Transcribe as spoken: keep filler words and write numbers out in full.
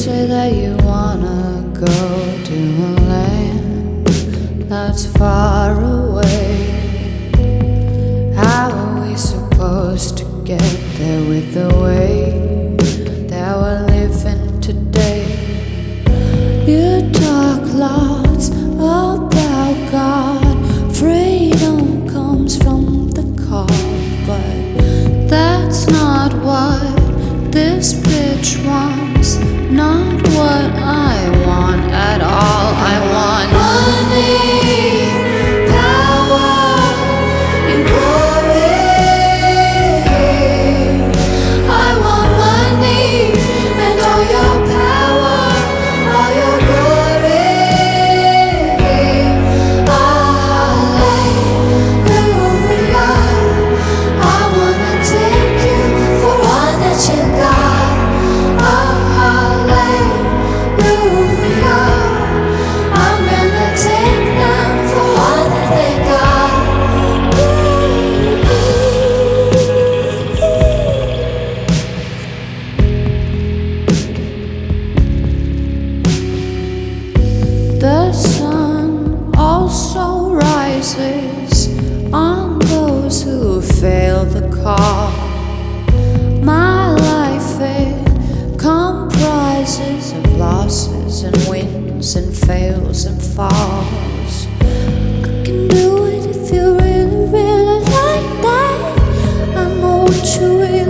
say that you wanna go to a land that's far away. How are we supposed to get there with the way that we're living today? You talk lots about God, freedom comes from the call, but that's not what this bitch wants, not what I want at all. I want money, power, and glory. I want money and all your power, all your glory. Hallelujah. I wanna take you for all that you got. The sun also rises on those who fail the call. My life, it comprises of losses and wins and fails and falls. I can do it if you really, really like that. I know what you will.